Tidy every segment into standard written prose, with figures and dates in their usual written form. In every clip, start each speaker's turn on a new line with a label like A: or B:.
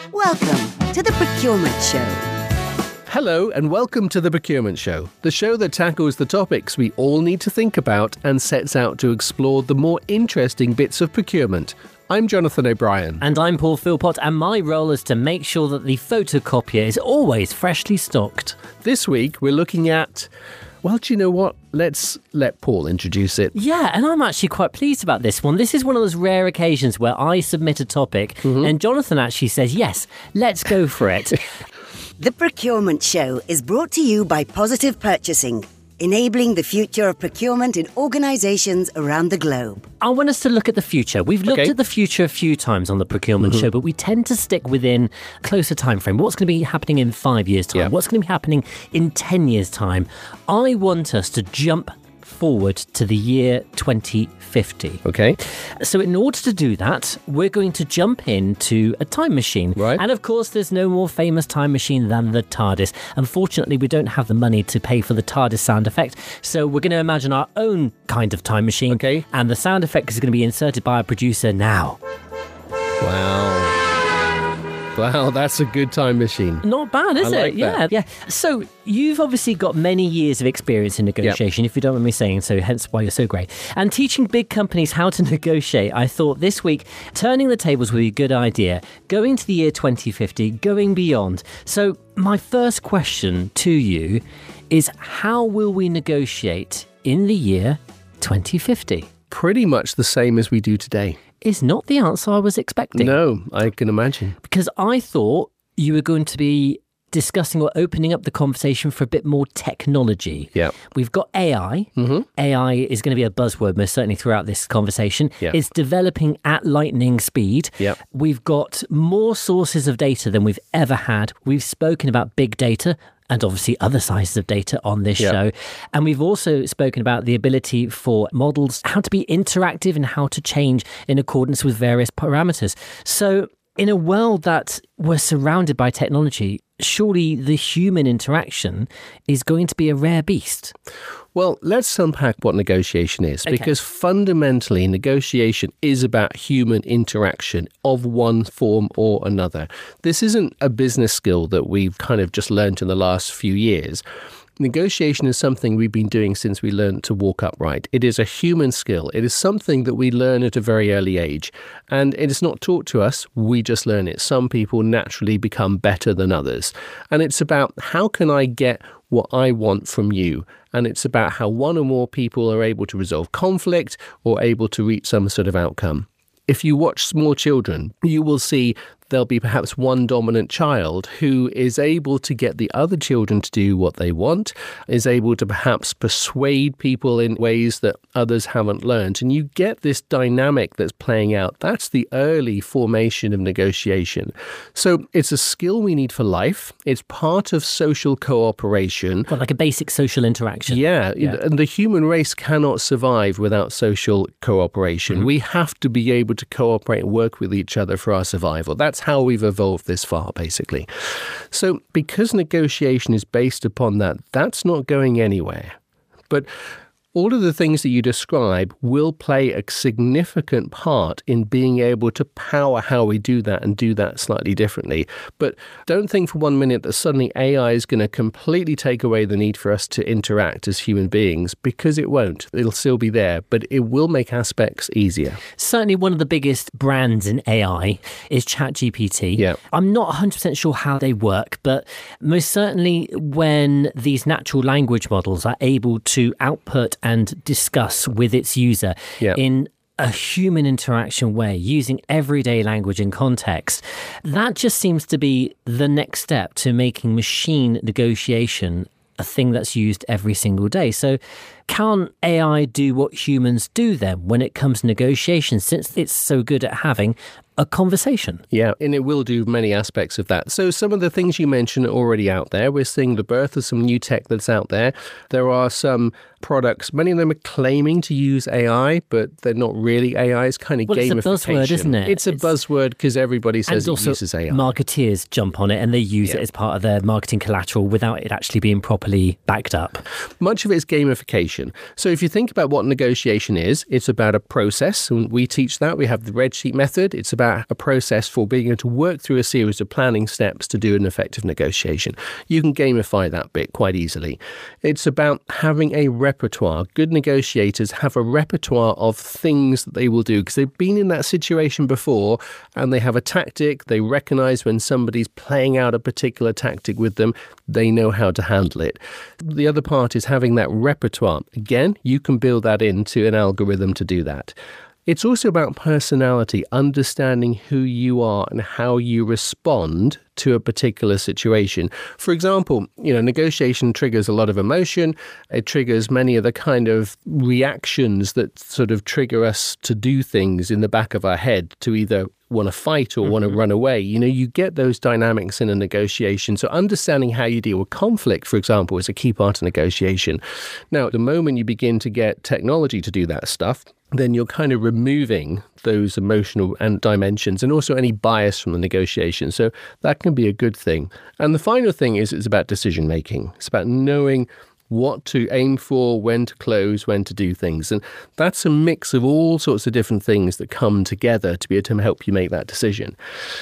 A: Welcome to the Procurement Show.
B: Hello and welcome to the Procurement Show, the show that tackles the topics we all need to think about and sets out to explore the more interesting bits of procurement. I'm Jonathan O'Brien.
C: And I'm Paul Philpott, and my role is to make sure that the photocopier is always freshly stocked.
B: This week we're looking at... Well, do you know what? Let's let Paul introduce it.
C: Yeah, and I'm actually quite pleased about this one. This is one of those rare occasions where I submit a topic and Jonathan actually says, yes, let's go for it.
A: The Procurement Show is brought to you by Positive Purchasing, enabling the future of procurement in organisations around the globe.
C: I want us to look at the future. We've looked at the future a few times on the Procurement Show, but we tend to stick within a closer time frame. What's going to be happening in 5 years' time?
B: Yeah.
C: What's going to be happening in 10 years' time? I want us to jump forward to the year 2050.
B: Okay.
C: So in order to do that, we're going to jump into a time machine.
B: Right.
C: And of course, there's no more famous time machine than the TARDIS. Unfortunately, we don't have the money to pay for the TARDIS sound effect. So we're going to imagine our own kind of time machine.
B: Okay.
C: And the sound effect is going to be inserted by our producer now.
B: Wow, that's a good time machine.
C: Not bad, is
B: I like
C: it?
B: that.
C: Yeah. So you've obviously got many years of experience in negotiation, if you don't mind me saying so, hence why you're so great. And teaching big companies how to negotiate, I thought this week, turning the tables would be a good idea. Going to the year 2050, going beyond. So my first question to you is, how will we negotiate in the year 2050?
B: Pretty much the same as we do today.
C: Is not the answer I was expecting.
B: No, I can imagine.
C: Because I thought you were going to be discussing or opening up the conversation for a bit more technology.
B: Yeah.
C: We've got AI. AI is going to be a buzzword most certainly throughout this conversation.
B: Yeah.
C: It's developing at lightning speed.
B: Yeah.
C: We've got more sources of data than we've ever had. We've spoken about big data and obviously other sizes of data on this show. And we've also spoken about the ability for models, how to be interactive and how to change in accordance with various parameters. So in a world that we're surrounded by technology, surely the human interaction is going to be a rare beast.
B: Well, let's unpack what negotiation is, because fundamentally negotiation is about human interaction of one form or another. This isn't a business skill that we've kind of just learned in the last few years. Negotiation is something we've been doing since we learned to walk upright. It is a human skill. It is something that we learn at a very early age. And it is not taught to us, we just learn it. Some people naturally become better than others. And it's about, how can I get what I want from you? And it's about how one or more people are able to resolve conflict or able to reach some sort of outcome. If you watch small children, you will see there'll be perhaps one dominant child who is able to get the other children to do what they want, is able to perhaps persuade people in ways that others haven't learned. And you get this dynamic that's playing out. That's the early formation of negotiation. So it's a skill we need for life. It's part of social cooperation.
C: Well, like a basic social interaction.
B: Yeah, and the human race cannot survive without social cooperation. We have to be able to cooperate and work with each other for our survival. That's how we've evolved this far, basically. So because negotiation is based upon that, that's not going anywhere. But all of the things that you describe will play a significant part in being able to power how we do that and do that slightly differently. But don't think for 1 minute that suddenly AI is going to completely take away the need for us to interact as human beings, because it won't. It'll still be there, but it will make aspects easier.
C: Certainly one of the biggest brands in AI is ChatGPT.
B: Yeah.
C: I'm not 100% sure how they work, but most certainly when these natural language models are able to output and discuss with its user in a human interaction way, using everyday language and context, that just seems to be the next step to making machine negotiation a thing that's used every single day. So can AI do what humans do then when it comes to negotiation, since it's so good at having a conversation?
B: Yeah, and it will do many aspects of that. So some of the things you mentioned are already out there. We're seeing the birth of some new tech that's out there. There are some products, many of them are claiming to use AI, but they're not really AI. It's kind of gamification.
C: It's a buzzword, isn't it?
B: It's a buzzword because everybody says it uses AI.
C: Marketeers jump on it and they use it as part of their marketing collateral without it actually being properly backed up.
B: Much of it is gamification. So if you think about what negotiation is, it's about a process. And we teach that. We have the red sheet method. It's about about a process for being able to work through a series of planning steps to do an effective negotiation. You can gamify that bit quite easily. It's about having a repertoire. Good negotiators have a repertoire of things that they will do because they've been in that situation before, and they have a tactic. They recognize when somebody's playing out a particular tactic with them. They know how to handle it. The other part is having that repertoire. Again, you can build that into an algorithm to do that. It's also about personality, understanding who you are and how you respond to a particular situation. For example, negotiation triggers a lot of emotion. It triggers many of the kind of reactions that sort of trigger us to do things in the back of our head, to either want to fight or want to run away. You get those dynamics in a negotiation. So understanding how you deal with conflict, for example, is a key part of negotiation. Now, the moment you begin to get technology to do that stuff, then you're kind of removing those emotional and dimensions and also any bias from the negotiation. So that can be a good thing. And the final thing is it's about decision making. It's about knowing what to aim for, when to close, when to do things. And that's a mix of all sorts of different things that come together to be able to help you make that decision.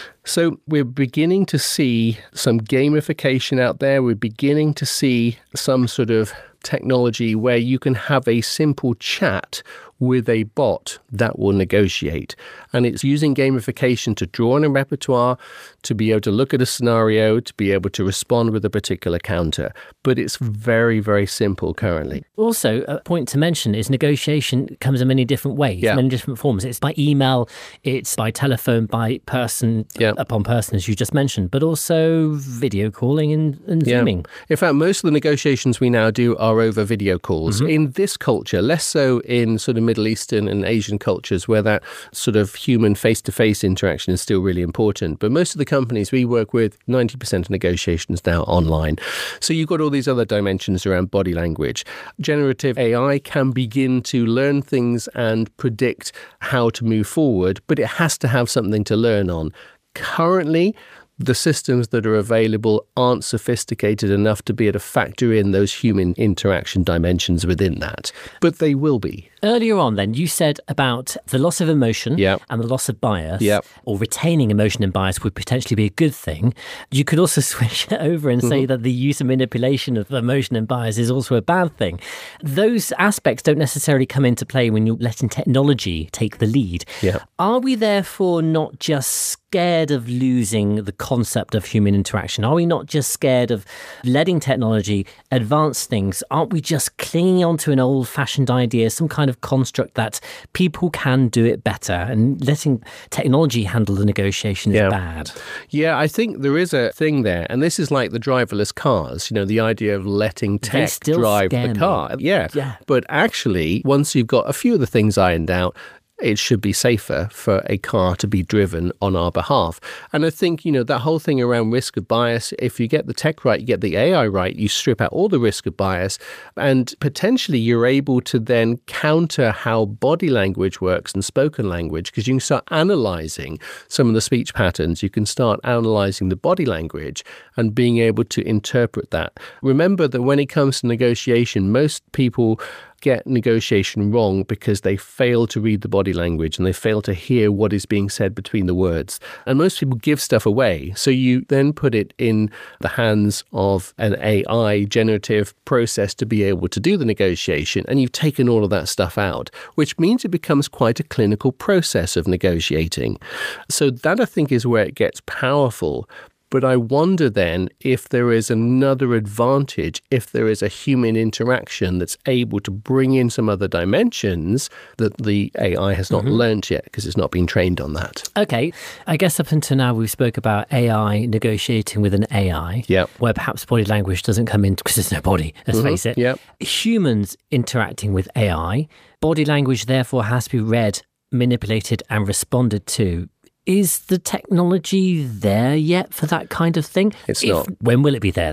B: So we're beginning to see some gamification out there. We're beginning to see some sort of technology where you can have a simple chat with a bot that will negotiate. And it's using gamification to draw on a repertoire, to be able to look at a scenario, to be able to respond with a particular counter. But it's very, very simple currently.
C: Also, a point to mention is negotiation comes in many different ways, many different forms. It's by email, it's by telephone, by person upon person, as you just mentioned, but also video calling and Zooming.
B: In fact, most of the negotiations we now do are over video calls. In this culture, less so in sort of Middle Eastern and Asian cultures where that sort of human face-to-face interaction is still really important. But most of the companies we work with, 90% of negotiations now online. So you've got all these other dimensions around body language. Generative AI can begin to learn things and predict how to move forward, but it has to have something to learn on. Currently, the systems that are available aren't sophisticated enough to be able to factor in those human interaction dimensions within that, but they will be.
C: Earlier on then, you said about the loss of emotion and the loss of bias, or retaining emotion and bias would potentially be a good thing. You could also switch it over and say that the use and manipulation of emotion and bias is also a bad thing. Those aspects don't necessarily come into play when you're letting technology take the lead. Are we therefore not just scared of losing the concept of human interaction? Are we not just scared of letting technology advance things? Aren't we just clinging on to an old-fashioned idea, some kind of construct that people can do it better, and letting technology handle the negotiation is bad?
B: Yeah, I think there is a thing there, and this is like the driverless cars, the idea of letting tech drive the car. Yeah, but actually, once you've got a few of the things ironed out, it should be safer for a car to be driven on our behalf. And I think, that whole thing around risk of bias, if you get the tech right, you get the AI right, you strip out all the risk of bias, and potentially you're able to then counter how body language works and spoken language, because you can start analyzing some of the speech patterns. You can start analyzing the body language and being able to interpret that. Remember that when it comes to negotiation, most people get negotiation wrong because they fail to read the body language and they fail to hear what is being said between the words. And most people give stuff away. So you then put it in the hands of an AI generative process to be able to do the negotiation, and you've taken all of that stuff out, which means it becomes quite a clinical process of negotiating. So that, I think, is where it gets powerful. But I wonder then if there is another advantage, if there is a human interaction that's able to bring in some other dimensions that the AI has not learnt yet because it's not been trained on that.
C: Okay. I guess up until now we spoke about AI negotiating with an AI, where perhaps body language doesn't come in because there's no body, let's face it. Humans interacting with AI, body language therefore has to be read, manipulated and responded to. Is the technology there yet for that kind of thing?
B: It's not.
C: When will it be there then?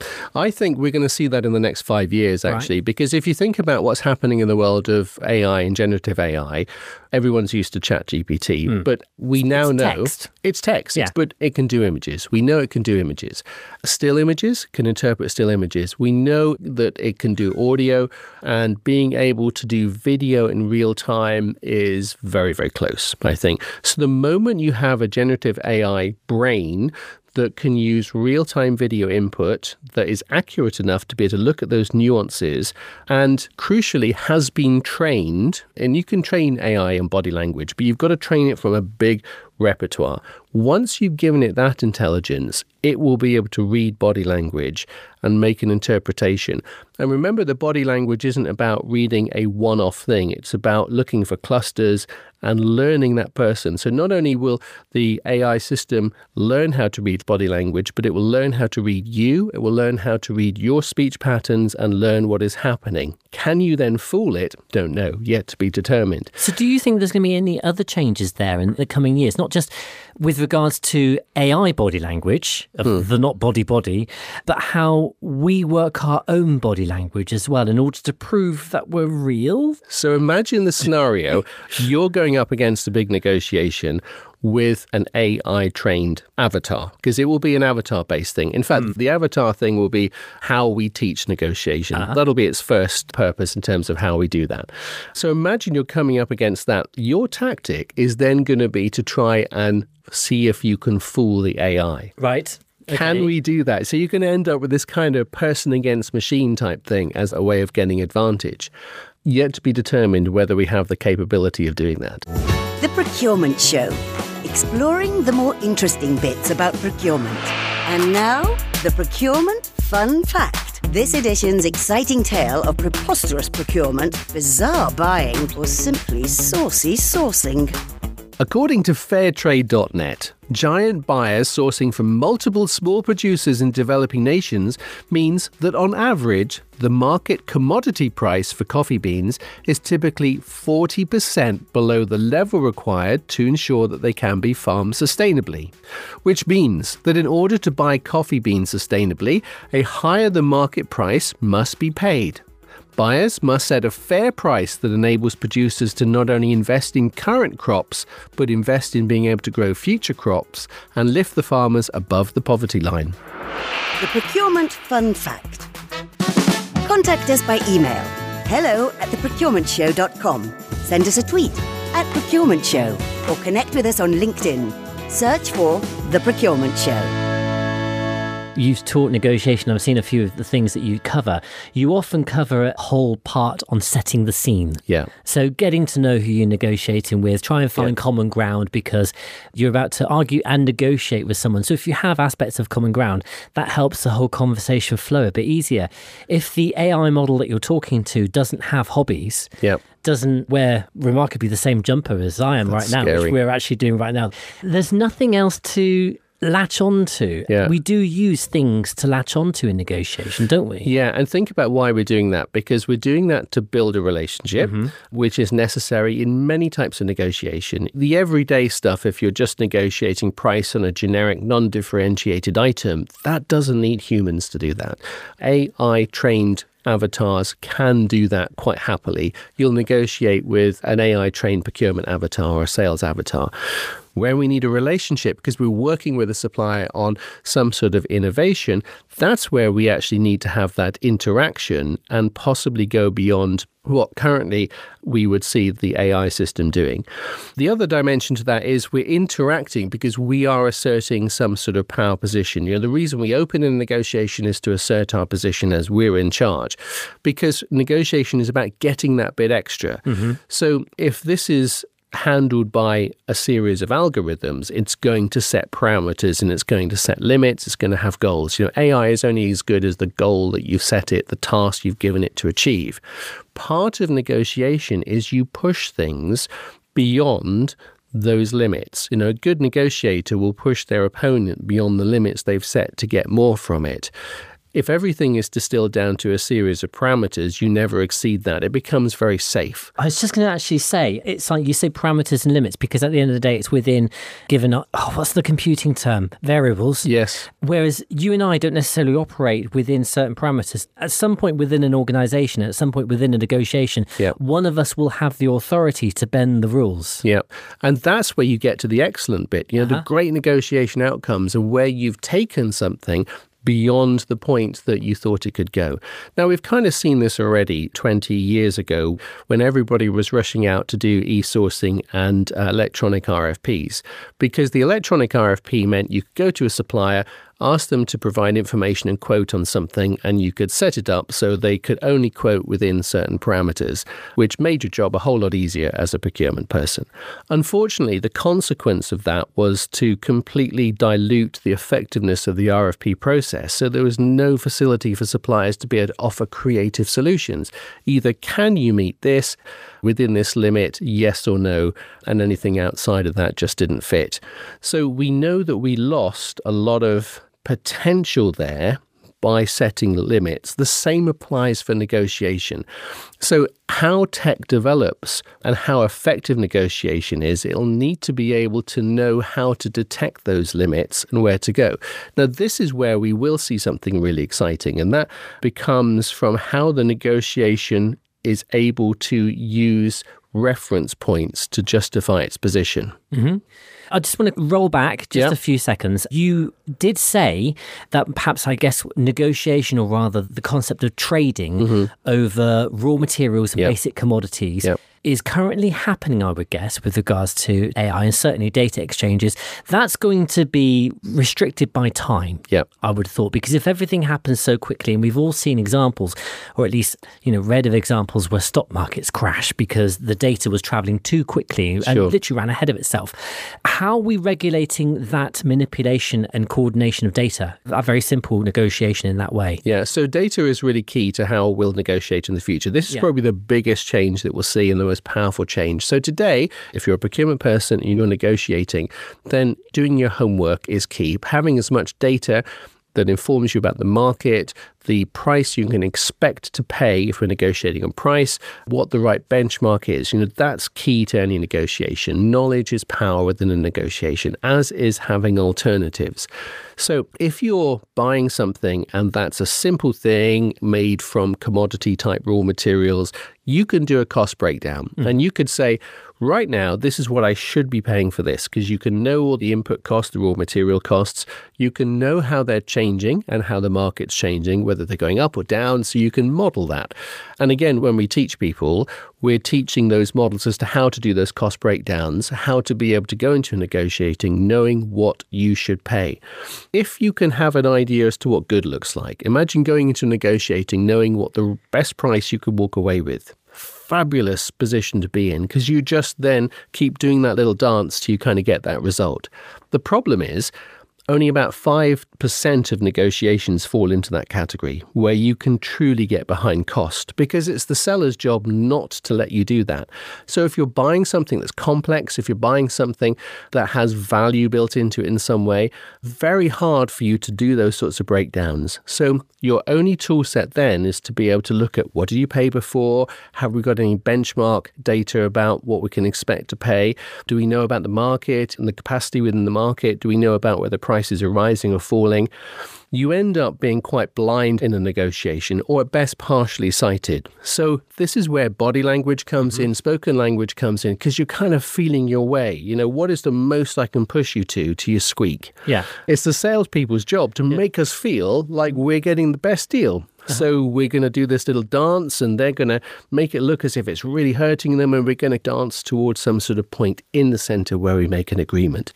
B: I think we're going to see that in the next 5 years, actually, because if you think about what's happening in the world of AI and generative AI, everyone's used to ChatGPT, but we now know it's text, but it can do images. We know it can do images. Still images can interpret still images. We know that it can do audio, and being able to do video in real time is very, very close, I think. So the moment you have a generative AI brain that can use real-time video input that is accurate enough to be able to look at those nuances and, crucially, has been trained, and you can train AI in body language, but you've got to train it from a big repertoire. Once you've given it that intelligence, it will be able to read body language and make an interpretation. And remember, the body language isn't about reading a one-off thing. It's about looking for clusters and learning that person. So not only will the AI system learn how to read body language, but it will learn how to read you. It will learn how to read your speech patterns and learn what is happening. Can you then fool it? Don't know. Yet to be determined.
C: So do you think there's going to be any other changes there in the coming years? Not just with regards to AI body language, the not body, but how we work our own body language as well in order to prove that we're real?
B: So imagine the scenario. You're going up against a big negotiation with an AI-trained avatar, because it will be an avatar-based thing. In fact, the avatar thing will be how we teach negotiation. That'll be its first purpose in terms of how we do that. So imagine you're coming up against that. Your tactic is then going to be to try and see if you can fool the AI.
C: Right. Okay.
B: Can we do that? So you're going to end up with this kind of person against machine type thing as a way of getting advantage. Yet to be determined whether we have the capability of doing that.
A: The Procurement Show, exploring the more interesting bits about procurement. And now, the Procurement Fun Fact. This edition's exciting tale of preposterous procurement, bizarre buying, or simply saucy sourcing.
B: According to Fairtrade.net, giant buyers sourcing from multiple small producers in developing nations means that on average, the market commodity price for coffee beans is typically 40% below the level required to ensure that they can be farmed sustainably. Which means that in order to buy coffee beans sustainably, a higher than market price must be paid. Buyers must set a fair price that enables producers to not only invest in current crops, but invest in being able to grow future crops and lift the farmers above the poverty line.
A: The Procurement Fun Fact. Contact us by email, hello@theprocurementshow.com. Send us a tweet @procurementshow or connect with us on LinkedIn. Search for The Procurement Show.
C: You've taught negotiation. I've seen a few of the things that you cover. You often cover a whole part on setting the scene.
B: Yeah.
C: So getting to know who you're negotiating with, try and find common ground because you're about to argue and negotiate with someone. So if you have aspects of common ground, that helps the whole conversation flow a bit easier. If the AI model that you're talking to doesn't have hobbies, doesn't wear remarkably the same jumper as I am right now, which we're actually doing right now, there's nothing else to latch onto. We do use things to latch onto in negotiation, don't we?
B: Yeah, and think about why we're doing that, because we're doing that to build a relationship, which is necessary in many types of negotiation. The everyday stuff, if you're just negotiating price on a generic, non-differentiated item, that doesn't need humans to do that. AI-trained avatars can do that quite happily. You'll negotiate with an AI-trained procurement avatar or a sales avatar. Where we need a relationship, because we're working with a supplier on some sort of innovation, that's where we actually need to have that interaction and possibly go beyond what currently we would see the AI system doing. The other dimension to that is we're interacting because we are asserting some sort of power position. The reason we open a negotiation is to assert our position as we're in charge, because negotiation is about getting that bit extra. So if this is handled by a series of algorithms, it's going to set parameters and it's going to set limits, it's going to have goals. AI is only as good as the goal that you've set it, the task you've given it to achieve. Part of negotiation is you push things beyond those limits. A good negotiator will push their opponent beyond the limits they've set to get more from it. If everything is distilled down to a series of parameters, you never exceed that. It becomes very safe.
C: I was just going to actually say, it's like you say parameters and limits, because at the end of the day, it's within given, what's the computing term? Variables.
B: Yes.
C: Whereas you and I don't necessarily operate within certain parameters. At some point within an organisation, at some point within a negotiation, one of us will have the authority to bend the rules.
B: Yeah. And that's where you get to the excellent bit. The great negotiation outcomes are where you've taken something beyond the point that you thought it could go. Now, we've kind of seen this already 20 years ago when everybody was rushing out to do e-sourcing and electronic RFPs, because the electronic RFP meant you could go to a supplier, ask them to provide information and quote on something, and you could set it up so they could only quote within certain parameters, which made your job a whole lot easier as a procurement person. Unfortunately, the consequence of that was to completely dilute the effectiveness of the RFP process, so there was no facility for suppliers to be able to offer creative solutions. Either can you meet this within this limit, yes or no, and anything outside of that just didn't fit. So we know that we lost a lot of potential there by setting limits. The same applies for negotiation. So how tech develops and how effective negotiation is, it'll need to be able to know how to detect those limits and where to go. Now, this is where we will see something really exciting, and that becomes from how the negotiation is able to use reference points to justify its position.
C: Mm-hmm. I just want to roll back just a few seconds. You did say that perhaps, I guess, negotiation, or rather the concept of trading over raw materials and basic commodities is currently happening, I would guess, with regards to AI and certainly data exchanges. That's going to be restricted by time, I would have thought, because if everything happens so quickly, and we've all seen examples, or at least, read of examples where stock markets crash because the data was traveling too quickly and literally ran ahead of itself. How are we regulating that manipulation and coordination of data? A very simple negotiation in that way.
B: Yeah, so data is really key to how we'll negotiate in the future. This is probably the biggest change that we'll see, and the most powerful change. So today, if you're a procurement person and you're negotiating, then doing your homework is key. Having as much data that informs you about the market, the price you can expect to pay if we're negotiating on price, what the right benchmark is. That's key to any negotiation. Knowledge is power within a negotiation, as is having alternatives. So if you're buying something and that's a simple thing made from commodity type raw materials, you can do a cost breakdown and you could say, right now, this is what I should be paying for this, because you can know all the input costs, the raw material costs. You can know how they're changing and how the market's changing, whether they're going up or down, so you can model that. And again, when we teach people, we're teaching those models as to how to do those cost breakdowns, how to be able to go into negotiating knowing what you should pay. If you can have an idea as to what good looks like, imagine going into negotiating knowing what the best price you could walk away with. Fabulous position to be in, because you just then keep doing that little dance till you kind of get that result. The problem is only about 5% of negotiations fall into that category where you can truly get behind cost, because it's the seller's job not to let you do that. So if you're buying something that's complex, if you're buying something that has value built into it in some way, very hard for you to do those sorts of breakdowns. So your only tool set then is to be able to look at, what did you pay before? Have we got any benchmark data about what we can expect to pay? Do we know about the market and the capacity within the market? Do we know about whether prices are rising or falling? You end up being quite blind in a negotiation, or at best partially sighted. So this is where body language comes in, spoken language comes in, because you're kind of feeling your way. What is the most I can push you to your squeak?
C: Yeah.
B: It's the salespeople's job to make us feel like we're getting the best deal. So we're going to do this little dance, and they're going to make it look as if it's really hurting them, and we're going to dance towards some sort of point in the center where we make an agreement.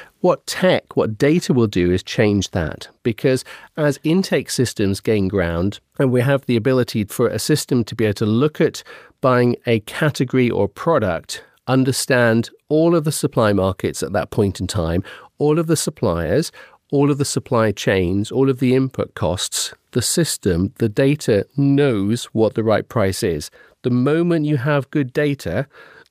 B: What data will do is change that, because as intake systems gain ground and we have the ability for a system to be able to look at buying a category or product, understand all of the supply markets at that point in time, all of the suppliers, all of the supply chains, all of the input costs, the system, the data knows what the right price is. The moment you have good data,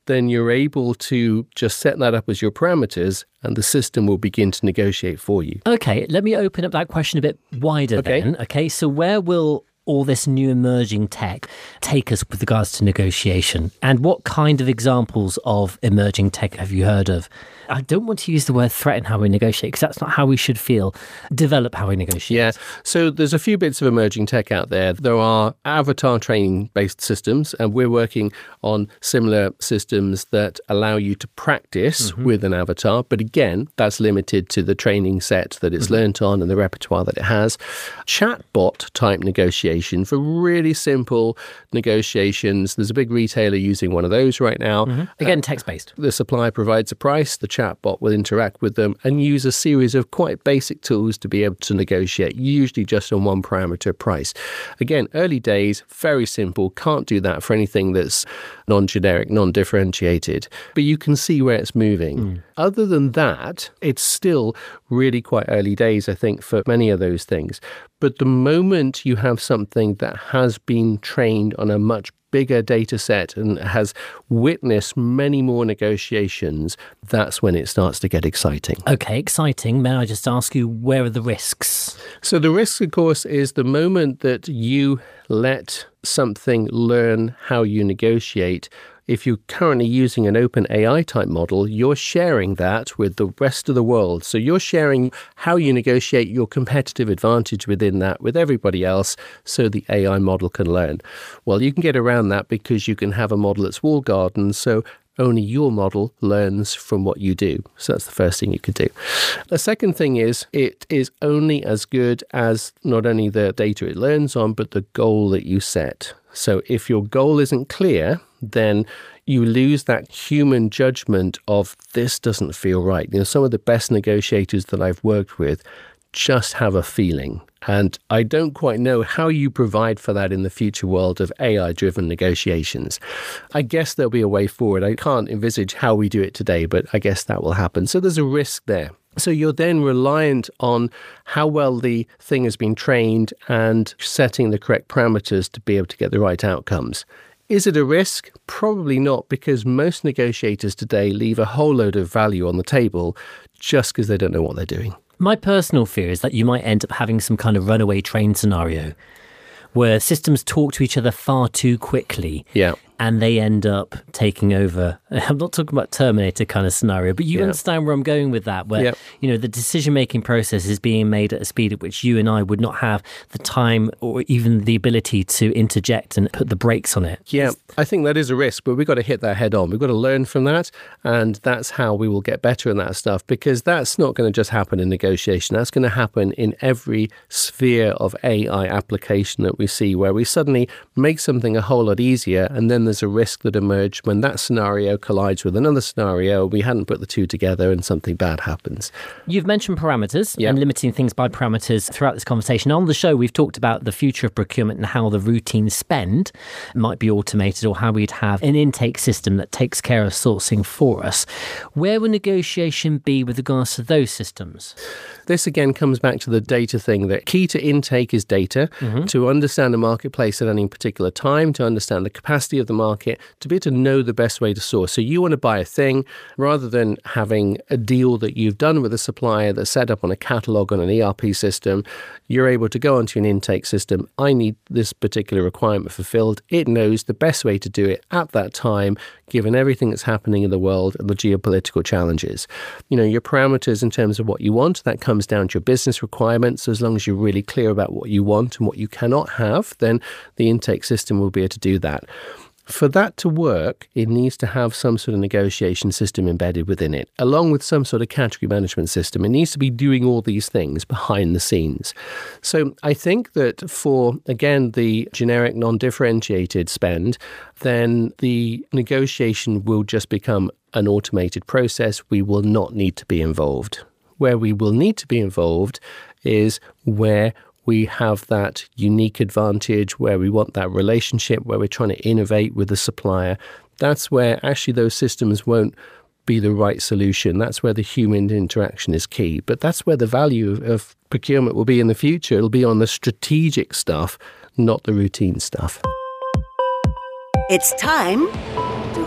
B: then you're able to just set that up as your parameters and the system will begin to negotiate for you.
C: Okay, let me open up that question a bit wider then. Okay, so where will all this new emerging tech take us with regards to negotiation? And what kind of examples of emerging tech have you heard of? I don't want to use the word threaten how we negotiate, because that's not how we should feel. Develop how we negotiate.
B: Yeah. So there's a few bits of emerging tech out there. There are avatar training-based systems, and we're working on similar systems that allow you to practice with an avatar. But again, that's limited to the training set that it's learnt on and the repertoire that it has. Chatbot type negotiation for really simple negotiations. There's a big retailer using one of those right now.
C: Again, text-based.
B: The supplier provides a price. The chatbot will interact with them and use a series of quite basic tools to be able to negotiate, usually just on one parameter price. Again, early days, very simple, can't do that for anything that's non-generic, non-differentiated, but you can see where it's moving. Other than that, it's still really quite early days, I think, for many of those things. But the moment you have something that has been trained on a much bigger data set and has witnessed many more negotiations, that's when it starts to get exciting.
C: Okay, exciting. May I just ask you, where are the risks?
B: So the risk, of course, is the moment that you let something learn how you negotiate. If you're currently using an open AI type model, you're sharing that with the rest of the world. So you're sharing how you negotiate your competitive advantage within that with everybody else so the AI model can learn. Well, you can get around that because you can have a model that's walled garden, so only your model learns from what you do. So that's the first thing you could do. The second thing is it is only as good as not only the data it learns on, but the goal that you set. So if your goal isn't clear, then you lose that human judgment of this doesn't feel right. You know, some of the best negotiators that I've worked with just have a feeling. And I don't quite know how you provide for that in the future world of AI-driven negotiations. I guess there'll be a way forward. I can't envisage how we do it today, but I guess that will happen. So there's a risk there. So you're then reliant on how well the thing has been trained and setting the correct parameters to be able to get the right outcomes. Is it a risk? Probably not, because most negotiators today leave a whole load of value on the table just because they don't know what they're doing.
C: My personal fear is that you might end up having some kind of runaway train scenario where systems talk to each other far too quickly.
B: Yeah.
C: And they end up taking over. I'm not talking about Terminator kind of scenario, but you understand where I'm going with that, where you know the decision-making process is being made at a speed at which you and I would not have the time or even the ability to interject and put the brakes on it.
B: Yeah, I think that is a risk, but we've got to hit that head on. We've got to learn from that, and that's how we will get better in that stuff, because that's not going to just happen in negotiation. That's going to happen in every sphere of AI application that we see, where we suddenly make something a whole lot easier, and then there's a risk that emerges when that scenario collides with another scenario. We hadn't put the two together and something bad happens.
C: You've mentioned parameters and limiting things by parameters throughout this conversation. On the show, we've talked about the future of procurement and how the routine spend might be automated, or how we'd have an intake system that takes care of sourcing for us. Where will negotiation be with regards to those systems?
B: This again comes back to the data thing. The key to intake is data, to understand the marketplace at any particular time, to understand the capacity of the market, to be able to know the best way to source. So you want to buy a thing, rather than having a deal that you've done with a supplier that's set up on a catalog on an ERP system, you're able to go onto an intake system. I need this particular requirement fulfilled. It knows the best way to do it at that time, given everything that's happening in the world and the geopolitical challenges. You know, your parameters in terms of what you want, that comes down to your business requirements. So as long as you're really clear about what you want and what you cannot have, then the intake system will be able to do that. For that to work, it needs to have some sort of negotiation system embedded within it, along with some sort of category management system. It needs to be doing all these things behind the scenes. So I think that for, again, the generic non-differentiated spend, then the negotiation will just become an automated process. We will not need to be involved. Where we will need to be involved is where we have that unique advantage, where we want that relationship, where we're trying to innovate with the supplier. That's where actually those systems won't be the right solution. That's where the human interaction is key. But that's where the value of procurement will be in the future. It'll be on the strategic stuff, not the routine stuff.
A: It's time to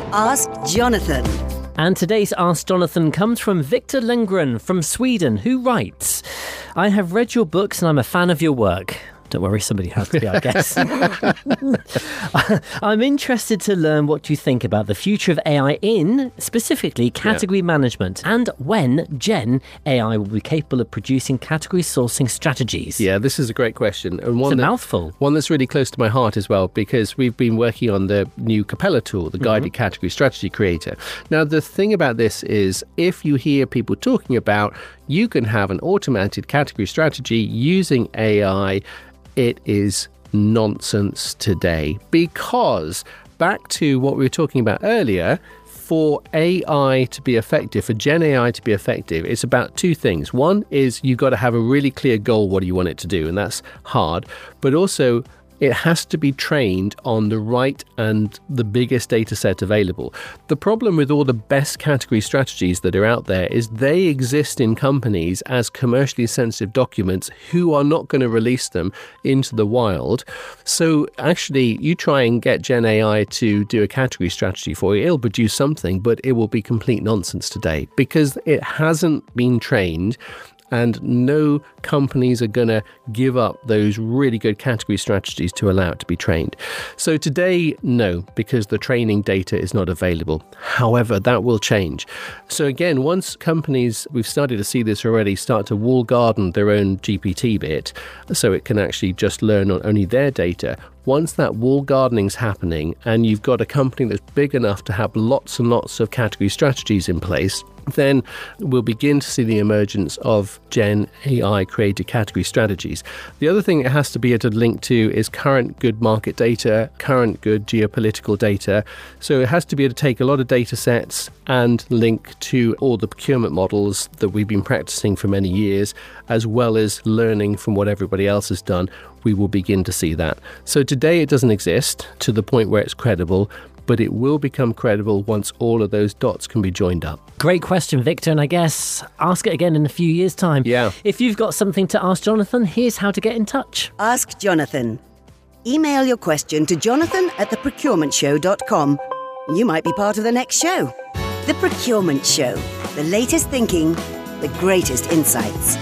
A: Ask Jonathan.
C: And today's Ask Jonathan comes from Victor Lundgren from Sweden, who writes, I have read your books and I'm a fan of your work. Don't worry, somebody has to be, I guess. I'm interested to learn what you think about the future of AI in, specifically, category management, and when Gen AI will be capable of producing category sourcing strategies.
B: Yeah, this is a great question. And
C: it's a mouthful.
B: One that's really close to my heart as well, because we've been working on the new Capella tool, the Guided Category Strategy Creator. Now, the thing about this is, if you hear people talking about, you can have an automated category strategy using AI, it is nonsense today, because back to what we were talking about earlier, for AI to be effective, for Gen AI to be effective, it's about two things. One is you've got to have a really clear goal, what do you want it to do? And that's hard. But also, it has to be trained on the right and the biggest data set available. The problem with all the best category strategies that are out there is they exist in companies as commercially sensitive documents who are not going to release them into the wild. So actually, you try and get Gen AI to do a category strategy for you, it'll produce something, but it will be complete nonsense today because it hasn't been trained. And no companies are going to give up those really good category strategies to allow it to be trained. So today, no, because the training data is not available. However, that will change. So again, once companies, we've started to see this already, start to wall garden their own GPT bit, so it can actually just learn on only their data. Once that wall gardening's happening and you've got a company that's big enough to have lots and lots of category strategies in place, then we'll begin to see the emergence of Gen AI created category strategies. The other thing it has to be able to link to is current good market data, current good geopolitical data. So it has to be able to take a lot of data sets and link to all the procurement models that we've been practicing for many years, as well as learning from what everybody else has done. We will begin to see that. So today it doesn't exist to the point where it's credible, but it will become credible once all of those dots can be joined up.
C: Great question, Victor, and I guess ask it again in a few years' time.
B: Yeah.
C: If you've got something to ask Jonathan, here's how to get in touch.
A: Ask Jonathan. Email your question to jonathan@theprocurementshow.com. You might be part of the next show. The Procurement Show. The latest thinking, the greatest insights.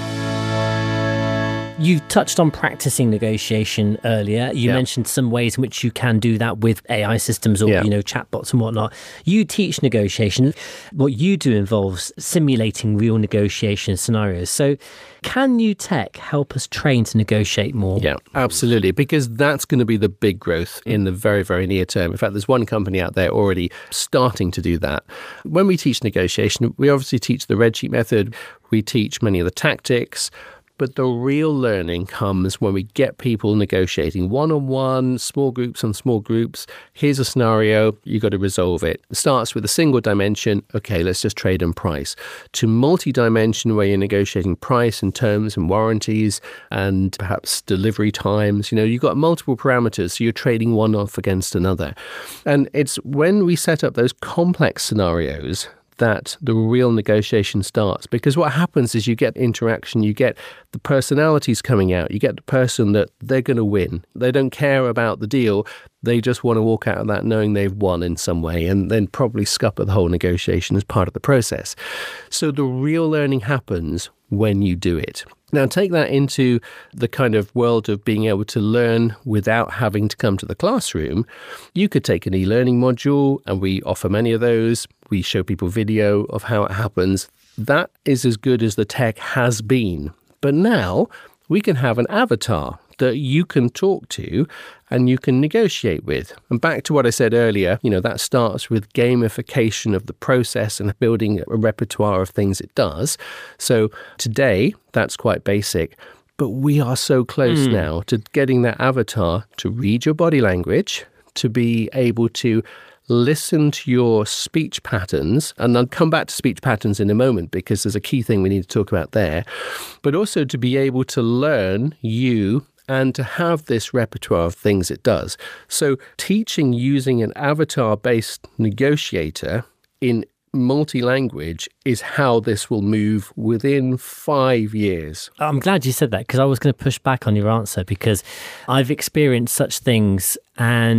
C: You touched on practicing negotiation earlier. You mentioned some ways in which you can do that with AI systems or, chatbots and whatnot. You teach negotiation. What you do involves simulating real negotiation scenarios. So can new tech help us train to negotiate more?
B: Yeah, absolutely, because that's going to be the big growth in the very, very near term. In fact, there's one company out there already starting to do that. When we teach negotiation, we obviously teach the red sheet method. We teach many of the tactics. But the real learning comes when we get people negotiating one-on-one, small groups on small groups. Here's a scenario, you got to resolve it. It starts with a single dimension, okay, let's just trade and price, to multi-dimension where you're negotiating price and terms and warranties and perhaps delivery times. You've got multiple parameters, so you're trading one off against another. And it's when we set up those complex scenarios that the real negotiation starts. Because what happens is you get interaction, you get the personalities coming out, you get the person that they're going to win. They don't care about the deal. They just want to walk out of that knowing they've won in some way and then probably scupper the whole negotiation as part of the process. So the real learning happens when you do it. Now, take that into the kind of world of being able to learn without having to come to the classroom. You could take an e-learning module, and we offer many of those. We show people video of how it happens. That is as good as the tech has been. But now we can have an avatar that you can talk to and you can negotiate with. And back to what I said earlier, that starts with gamification of the process and building a repertoire of things it does. So today, that's quite basic. But we are so close now to getting that avatar to read your body language, to be able to listen to your speech patterns, and I'll come back to speech patterns in a moment because there's a key thing we need to talk about there, but also to be able to learn you and to have this repertoire of things it does. So teaching using an avatar-based negotiator in multi-language is how this will move within 5 years.
C: I'm glad you said that because I was going to push back on your answer because I've experienced such things and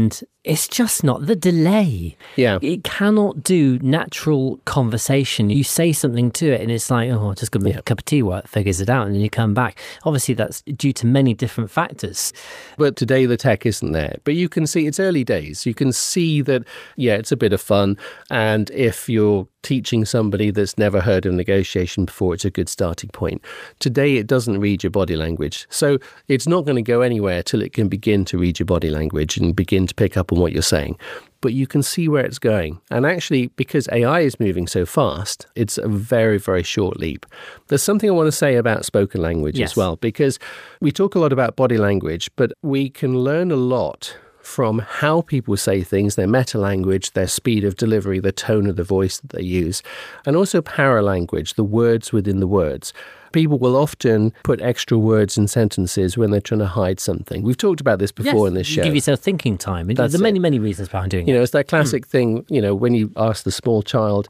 C: it's just not the delay.
B: Yeah.
C: It cannot do natural conversation. You say something to it and it's like, oh, just going to make a cup of tea while it figures it out, and then you come back. Obviously, that's due to many different factors.
B: But today the tech isn't there. But you can see it's early days. You can see that, it's a bit of fun. And if you're teaching somebody that's never heard of negotiation before, it's a good starting point. Today, it doesn't read your body language. So it's not going to go anywhere till it can begin to read your body language and begin to pick up on what you're saying. But you can see where it's going. And actually, because AI is moving so fast, it's a very, very short leap. There's something I want to say about spoken language as well, because we talk a lot about body language, but we can learn a lot from how people say things, their meta-language, their speed of delivery, the tone of the voice that they use, and also paralanguage, the words within the words. People will often put extra words in sentences when they're trying to hide something. We've talked about this before in this show.
C: You give yourself thinking time. There are many reasons behind doing it.
B: It's that classic thing, when you ask the small child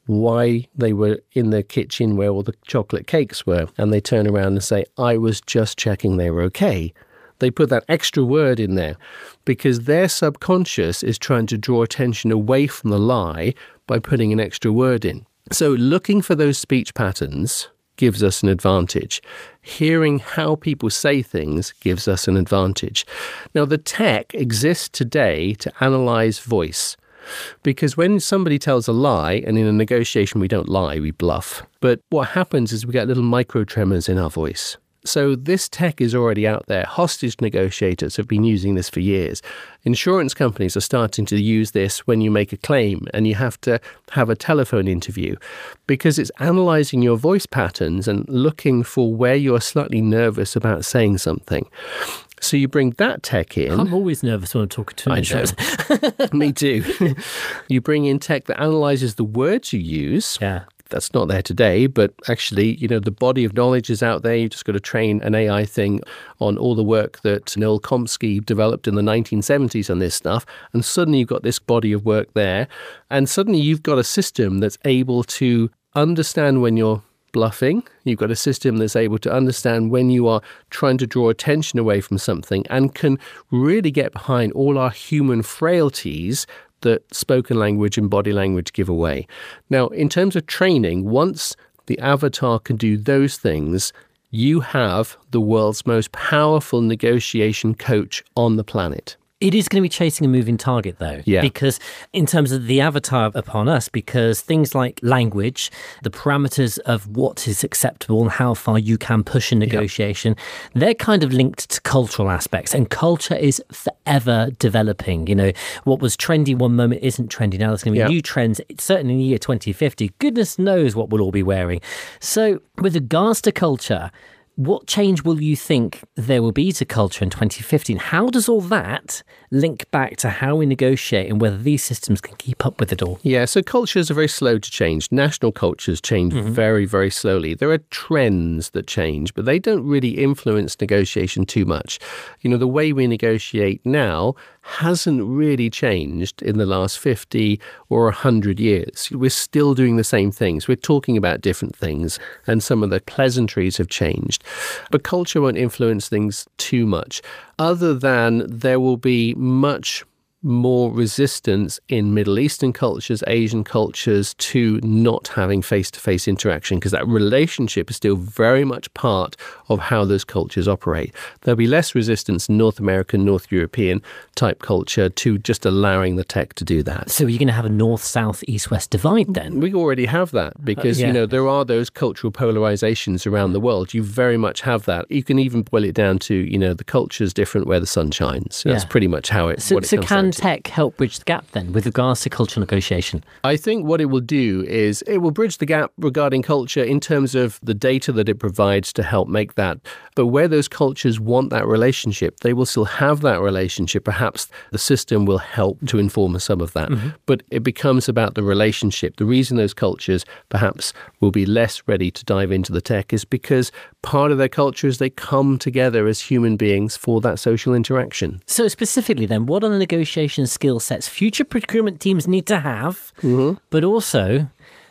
B: why they were in the kitchen where all the chocolate cakes were, and they turn around and say, I was just checking they were okay. They put that extra word in there because their subconscious is trying to draw attention away from the lie by putting an extra word in. So looking for those speech patterns gives us an advantage. Hearing how people say things gives us an advantage. Now, the tech exists today to analyze voice. Because when somebody tells a lie, and in a negotiation we don't lie, we bluff. But what happens is we get little micro tremors in our voice. So this tech is already out there. Hostage negotiators have been using this for years. Insurance companies are starting to use this when you make a claim and you have to have a telephone interview, because it's analyzing your voice patterns and looking for where you're slightly nervous about saying something. So you bring that tech in.
C: I'm always nervous when I'm talking to insurance.
B: Me too. You bring in tech that analyzes the words you use.
C: Yeah.
B: That's not there today, but actually, the body of knowledge is out there. You've just got to train an AI thing on all the work that Noam Chomsky developed in the 1970s on this stuff. And suddenly you've got this body of work there. And suddenly you've got a system that's able to understand when you're bluffing. You've got a system that's able to understand when you are trying to draw attention away from something and can really get behind all our human frailties that spoken language and body language give away. Now, in terms of training, once the avatar can do those things, you have the world's most powerful negotiation coach on the planet.
C: It is going to be chasing a moving target, though, because in terms of the avatar upon us, because things like language, the parameters of what is acceptable and how far you can push a negotiation, they're kind of linked to cultural aspects, and culture is forever developing. What was trendy one moment isn't trendy now. There's going to be new trends. Certainly in the year 2050, goodness knows what we'll all be wearing. So with regards to culture, what change will you think there will be to culture in 2015? How does all that link back to how we negotiate and whether these systems can keep up with it all? Yeah,
B: so cultures are very slow to change. National cultures change very, very slowly. There are trends that change, but they don't really influence negotiation too much. The way we negotiate now hasn't really changed in the last 50 or 100 years. We're still doing the same things. We're talking about different things, and some of the pleasantries have changed. But culture won't influence things too much, other than there will be much more resistance in Middle Eastern cultures, Asian cultures, to not having face-to-face interaction, because that relationship is still very much part of how those cultures operate. There'll be less resistance in North American, North European type culture to just allowing the tech to do that.
C: So you're going to have a north, south, east, west divide then?
B: We already have that because, there are those cultural polarizations around the world. You very much have that. You can even boil it down to, the culture's different where the sun shines. That's pretty much how it comes down.
C: Tech help bridge the gap then with regards to cultural negotiation?
B: I think what it will do is it will bridge the gap regarding culture in terms of the data that it provides to help make that. But where those cultures want that relationship, they will still have that relationship. Perhaps the system will help to inform some of that. But it becomes about the relationship. The reason those cultures perhaps will be less ready to dive into the tech is because part of their culture is they come together as human beings for that social interaction.
C: So specifically then, what are the negotiation skill sets future procurement teams need to have, but also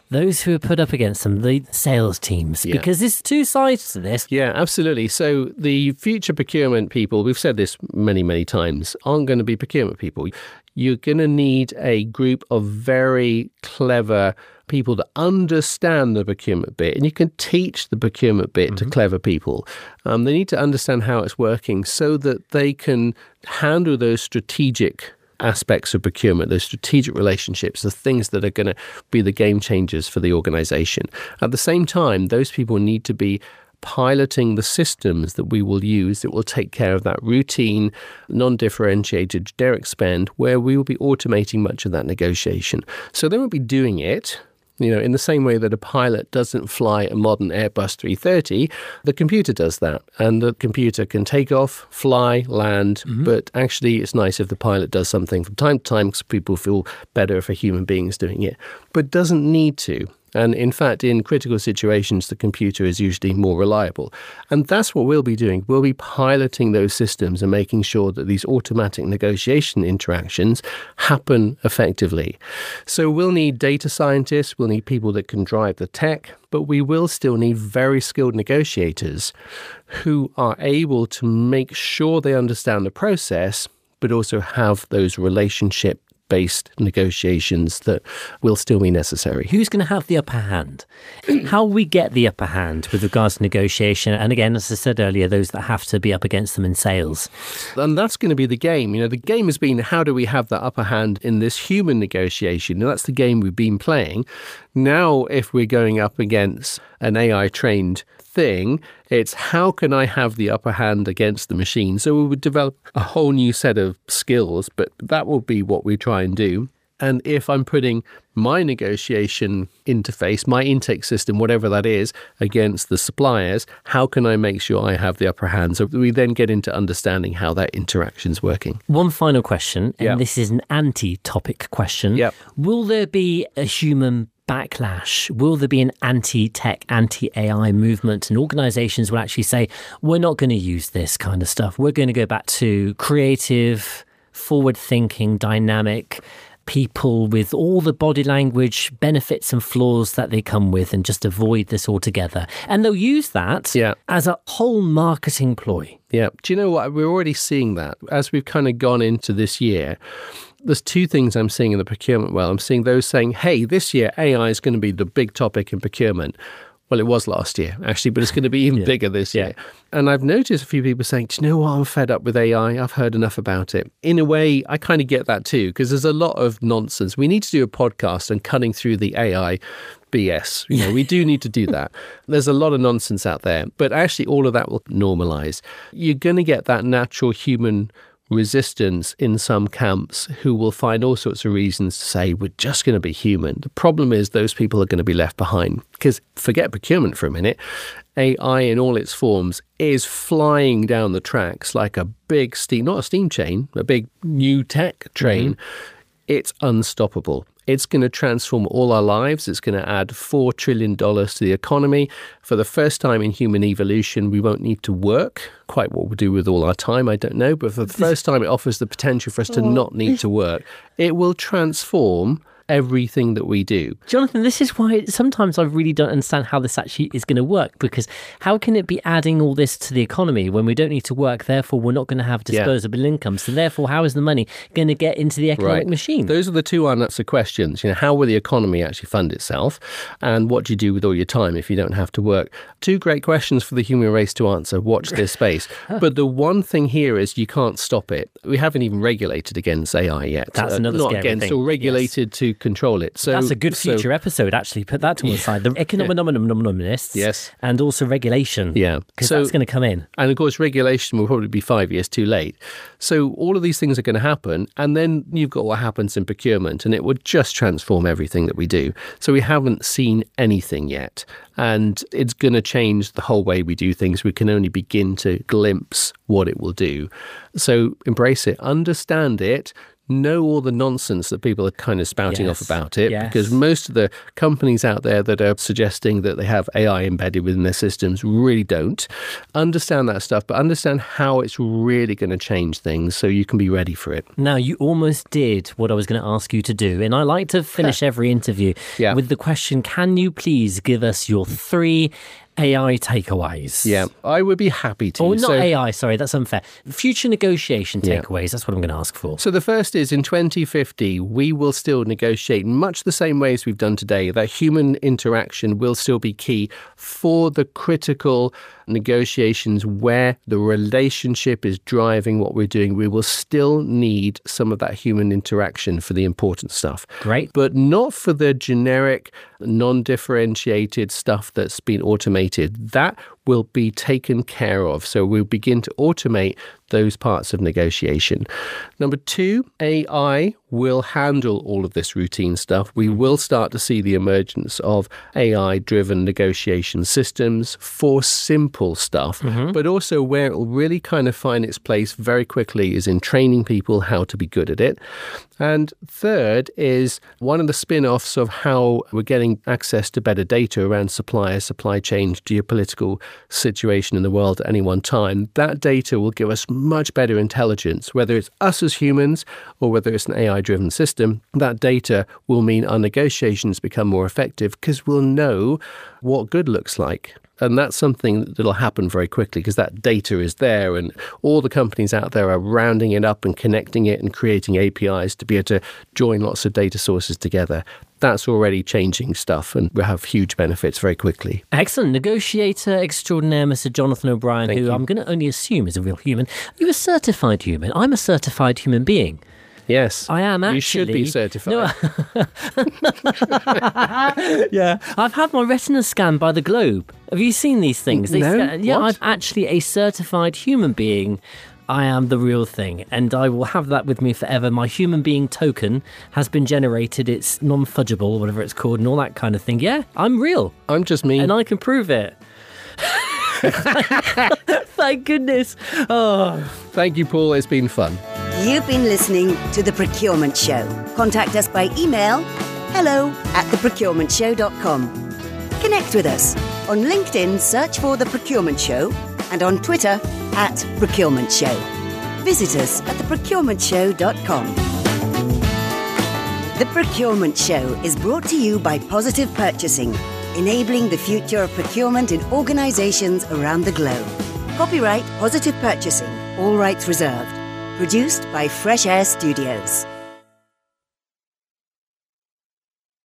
C: those who are put up against them, the sales teams, because there's two sides to this.
B: Yeah, absolutely. So the future procurement people, we've said this many, many times, aren't going to be procurement people. You're going to need a group of very clever people that understand the procurement bit, and you can teach the procurement bit to clever people. They need to understand how it's working so that they can handle those strategic aspects of procurement, those strategic relationships, the things that are going to be the game changers for the organization. At the same time, those people need to be piloting the systems that we will use that will take care of that routine, non-differentiated generic spend, where we will be automating much of that negotiation. So they won't be doing it, in the same way that a pilot doesn't fly a modern Airbus 330, the computer does that. And the computer can take off, fly, land, but actually it's nice if the pilot does something from time to time because people feel better if a human being is doing it, but doesn't need to. And in fact, in critical situations, the computer is usually more reliable. And that's what we'll be doing. We'll be piloting those systems and making sure that these automatic negotiation interactions happen effectively. So we'll need data scientists, we'll need people that can drive the tech, but we will still need very skilled negotiators who are able to make sure they understand the process, but also have those relationship-based negotiations that will still be necessary.
C: Who's going to have the upper hand? How we get the upper hand with regards to negotiation, and again, as I said earlier, those that have to be up against them in sales.
B: And that's going to be the game. The game has been, how do we have that upper hand in this human negotiation? And that's the game we've been playing. Now, if we're going up against an AI-trained thing, it's how can I have the upper hand against the machine? So we would develop a whole new set of skills, but that will be what we try and do. And if I'm putting my negotiation interface, my intake system, whatever that is, against the suppliers, how can I make sure I have the upper hand? So we then get into understanding how that interaction's working.
C: One final question, and this is an anti-topic question.
B: Yep.
C: Will there be a human backlash? Will there be an anti-tech, anti-AI movement, and organizations will actually say, we're not going to use this kind of stuff. We're going to go back to creative, forward-thinking, dynamic people with all the body language benefits and flaws that they come with, and just avoid this altogether. And they'll use that as a whole marketing ploy.
B: Yeah. Do you know what? We're already seeing that. As we've kind of gone into this year, there's two things I'm seeing in the procurement world. I'm seeing those saying, hey, this year AI is going to be the big topic in procurement. Well, it was last year, actually, but it's going to be even bigger this year. And I've noticed a few people saying, do you know what? I'm fed up with AI. I've heard enough about it. In a way, I kind of get that too, because there's a lot of nonsense. We need to do a podcast on cutting through the AI BS. We do need to do that. There's a lot of nonsense out there, but actually all of that will normalize. You're going to get that natural human resistance in some camps who will find all sorts of reasons to say we're just going to be human. The problem is those people are going to be left behind, because forget procurement for a minute. AI in all its forms is flying down the tracks like a big steam, not a steam train, a big new tech train. It's unstoppable. It's going to transform all our lives. It's going to add $4 trillion to the economy. For the first time in human evolution, we won't need to work. Quite what we'll do with all our time, I don't know. But for the first time, it offers the potential for us to not need to work. It will transform everything that we do.
C: Jonathan, this is why sometimes I really don't understand how this actually is going to work, because how can it be adding all this to the economy when we don't need to work, therefore we're not going to have disposable income, so therefore how is the money going to get into the economic machine?
B: Those are the two unanswered questions. How will the economy actually fund itself, and what do you do with all your time if you don't have to work? Two great questions for the human race to answer. Watch this space. But the one thing here is you can't stop it. We haven't even regulated against AI yet.
C: That's another
B: not
C: scary
B: against
C: thing.
B: Or regulated to control it. So
C: that's a good future episode, actually. Put that to one side. The economists and also regulation. Because that's going to come in.
B: And of course, regulation will probably be 5 years too late. So all of these things are going to happen. And then you've got what happens in procurement, and it would just transform everything that we do. So we haven't seen anything yet. And it's going to change the whole way we do things. We can only begin to glimpse what it will do. So embrace it, understand it, know all the nonsense that people are kind of spouting off about it, because most of the companies out there that are suggesting that they have AI embedded within their systems really don't. Understand that stuff, but understand how it's really going to change things so you can be ready for it.
C: Now, you almost did what I was going to ask you to do, and I like to finish every interview with the question, can you please give us your 3 AI takeaways?
B: Yeah, I would be happy to.
C: Or not AI, sorry, that's unfair. Future negotiation takeaways, that's what I'm going to ask for.
B: So the first is, in 2050, we will still negotiate much the same way as we've done today. That human interaction will still be key for the critical negotiations where the relationship is driving what we're doing. We will still need some of that human interaction for the important stuff.
C: Great.
B: But not for the generic, non-differentiated stuff that's been automated. That will be taken care of. So we'll begin to automate those parts of negotiation. Number 2, AI will handle all of this routine stuff. We will start to see the emergence of AI-driven negotiation systems for simple stuff, but also where it will really kind of find its place very quickly is in training people how to be good at it. And third is one of the spin-offs of how we're getting access to better data around suppliers, supply chains, geopolitical situation in the world at any one time. That data will give us much better intelligence, whether it's us as humans or whether it's an AI-driven system. That data will mean our negotiations become more effective because we'll know what good looks like. And that's something that'll happen very quickly because that data is there and all the companies out there are rounding it up and connecting it and creating APIs to be able to join lots of data sources together. That's already changing stuff and we'll have huge benefits very quickly.
C: Excellent. Negotiator extraordinaire, Mr. Jonathan O'Brien,
B: Thank you.
C: I'm going to only assume is a real human. Are you a certified human? I'm a certified human being.
B: Yes.
C: I am actually.
B: You should be certified.
C: No. Yeah. I've had my retina scanned by the Globe. Have you seen these things?
B: No.
C: Yeah,
B: What?
C: I'm actually a certified human being. I am the real thing, and I will have that with me forever. My human being token has been generated. It's non-fudgeable, whatever it's called, and all that kind of thing. Yeah, I'm real.
B: I'm just me.
C: And I can prove it. Thank goodness. Oh.
B: Thank you, Paul. It's been fun.
A: You've been listening to The Procurement Show. Contact us by email, hello@theprocurementshow.com. Connect with us. On LinkedIn, search for The Procurement Show, and on Twitter, @Procurement Show. Visit us at theprocurementshow.com. The Procurement Show is brought to you by Positive Purchasing, enabling the future of procurement in organisations around the globe. Copyright Positive Purchasing, all rights reserved. Produced by Fresh Air Studios.